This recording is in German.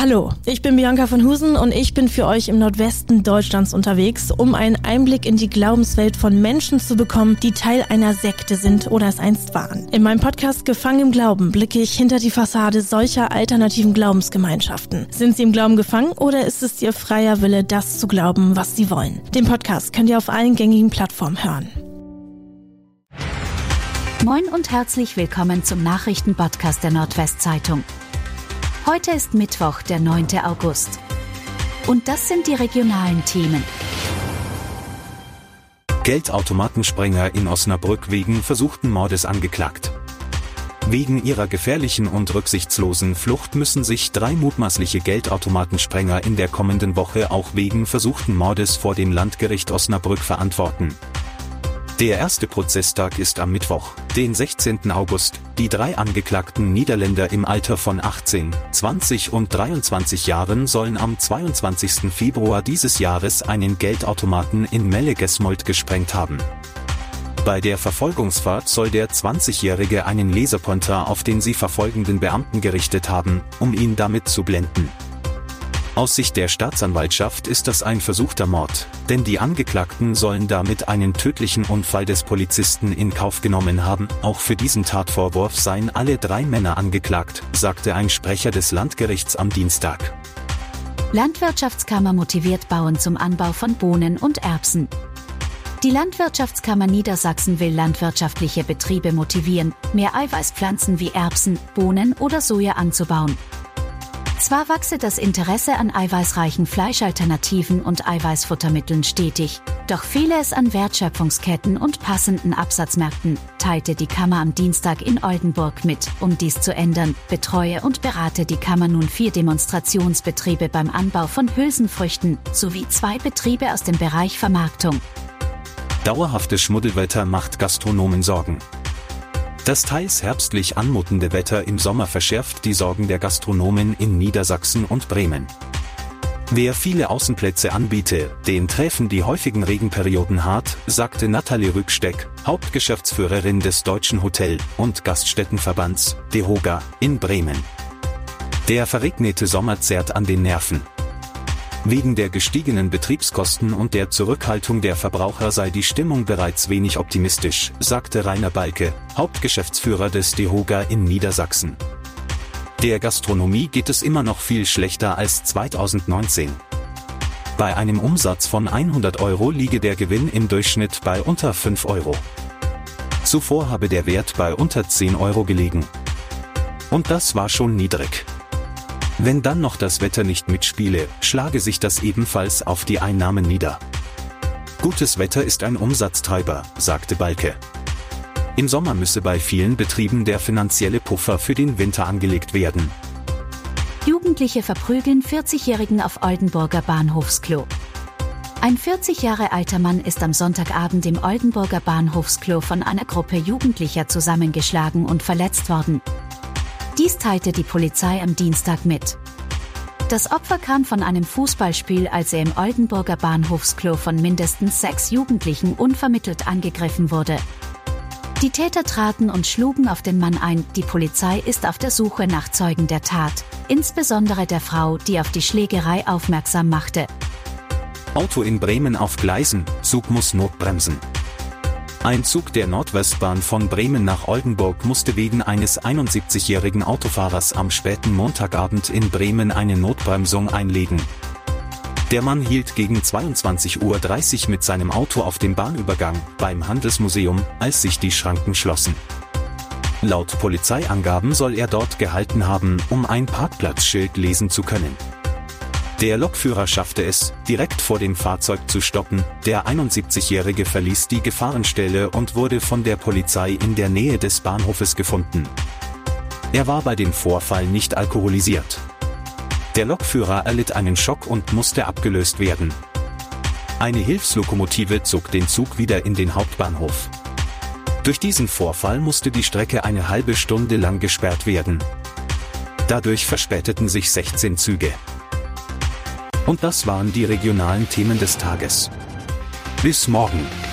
Hallo, ich bin Bianca von Husen und ich bin für euch im Nordwesten Deutschlands unterwegs, um einen Einblick in die Glaubenswelt von Menschen zu bekommen, die Teil einer Sekte sind oder es einst waren. In meinem Podcast Gefangen im Glauben blicke ich hinter die Fassade solcher alternativen Glaubensgemeinschaften. Sind sie im Glauben gefangen oder ist es ihr freier Wille, das zu glauben, was sie wollen? Den Podcast könnt ihr auf allen gängigen Plattformen hören. Moin und herzlich willkommen zum Nachrichtenpodcast der Nordwestzeitung. Heute ist Mittwoch, der 9. August. Und das sind die regionalen Themen. Geldautomatensprenger in Osnabrück wegen versuchten Mordes angeklagt. Wegen ihrer gefährlichen und rücksichtslosen Flucht müssen sich 3 mutmaßliche Geldautomatensprenger in der kommenden Woche auch wegen versuchten Mordes vor dem Landgericht Osnabrück verantworten. Der erste Prozesstag ist am Mittwoch, den 16. August. Die 3 angeklagten Niederländer im Alter von 18, 20 und 23 Jahren sollen am 22. Februar dieses Jahres einen Geldautomaten in Melle-Gesmold gesprengt haben. Bei der Verfolgungsfahrt soll der 20-Jährige einen Laserpointer auf den sie verfolgenden Beamten gerichtet haben, um ihn damit zu blenden. Aus Sicht der Staatsanwaltschaft ist das ein versuchter Mord, denn die Angeklagten sollen damit einen tödlichen Unfall des Polizisten in Kauf genommen haben. Auch für diesen Tatvorwurf seien alle 3 Männer angeklagt, sagte ein Sprecher des Landgerichts am Dienstag. Landwirtschaftskammer motiviert Bauern zum Anbau von Bohnen und Erbsen. Die Landwirtschaftskammer Niedersachsen will landwirtschaftliche Betriebe motivieren, mehr Eiweißpflanzen wie Erbsen, Bohnen oder Soja anzubauen. Zwar wachse das Interesse an eiweißreichen Fleischalternativen und Eiweißfuttermitteln stetig, doch fehle es an Wertschöpfungsketten und passenden Absatzmärkten, teilte die Kammer am Dienstag in Oldenburg mit. Um dies zu ändern, betreue und berate die Kammer nun 4 Demonstrationsbetriebe beim Anbau von Hülsenfrüchten sowie 2 Betriebe aus dem Bereich Vermarktung. Dauerhaftes Schmuddelwetter macht Gastronomen Sorgen. Das teils herbstlich anmutende Wetter im Sommer verschärft die Sorgen der Gastronomen in Niedersachsen und Bremen. Wer viele Außenplätze anbiete, den treffen die häufigen Regenperioden hart, sagte Nathalie Rücksteck, Hauptgeschäftsführerin des Deutschen Hotel- und Gaststättenverbands, DEHOGA, in Bremen. Der verregnete Sommer zerrt an den Nerven. Wegen der gestiegenen Betriebskosten und der Zurückhaltung der Verbraucher sei die Stimmung bereits wenig optimistisch, sagte Rainer Balke, Hauptgeschäftsführer des DEHOGA in Niedersachsen. Der Gastronomie geht es immer noch viel schlechter als 2019. Bei einem Umsatz von 100 € liege der Gewinn im Durchschnitt bei unter 5 €. Zuvor habe der Wert bei unter 10 € gelegen. Und das war schon niedrig. Wenn dann noch das Wetter nicht mitspiele, schlage sich das ebenfalls auf die Einnahmen nieder. Gutes Wetter ist ein Umsatztreiber, sagte Balke. Im Sommer müsse bei vielen Betrieben der finanzielle Puffer für den Winter angelegt werden. Jugendliche verprügeln 40-Jährigen auf Oldenburger Bahnhofsklo. Ein 40 Jahre alter Mann ist am Sonntagabend im Oldenburger Bahnhofsklo von einer Gruppe Jugendlicher zusammengeschlagen und verletzt worden. Dies teilte die Polizei am Dienstag mit. Das Opfer kam von einem Fußballspiel, als er im Oldenburger Bahnhofsklo von mindestens 6 Jugendlichen unvermittelt angegriffen wurde. Die Täter traten und schlugen auf den Mann ein. Die Polizei ist auf der Suche nach Zeugen der Tat, insbesondere der Frau, die auf die Schlägerei aufmerksam machte. Auto in Bremen auf Gleisen, Zug muss notbremsen. Ein Zug der Nordwestbahn von Bremen nach Oldenburg musste wegen eines 71-jährigen Autofahrers am späten Montagabend in Bremen eine Notbremsung einlegen. Der Mann hielt gegen 22:30 Uhr mit seinem Auto auf dem Bahnübergang beim Handelsmuseum, als sich die Schranken schlossen. Laut Polizeiangaben soll er dort gehalten haben, um ein Parkplatzschild lesen zu können. Der Lokführer schaffte es, direkt vor dem Fahrzeug zu stoppen. Der 71-Jährige verließ die Gefahrenstelle und wurde von der Polizei in der Nähe des Bahnhofes gefunden. Er war bei dem Vorfall nicht alkoholisiert. Der Lokführer erlitt einen Schock und musste abgelöst werden. Eine Hilfslokomotive zog den Zug wieder in den Hauptbahnhof. Durch diesen Vorfall musste die Strecke eine halbe Stunde lang gesperrt werden. Dadurch verspäteten sich 16 Züge. Und das waren die regionalen Themen des Tages. Bis morgen.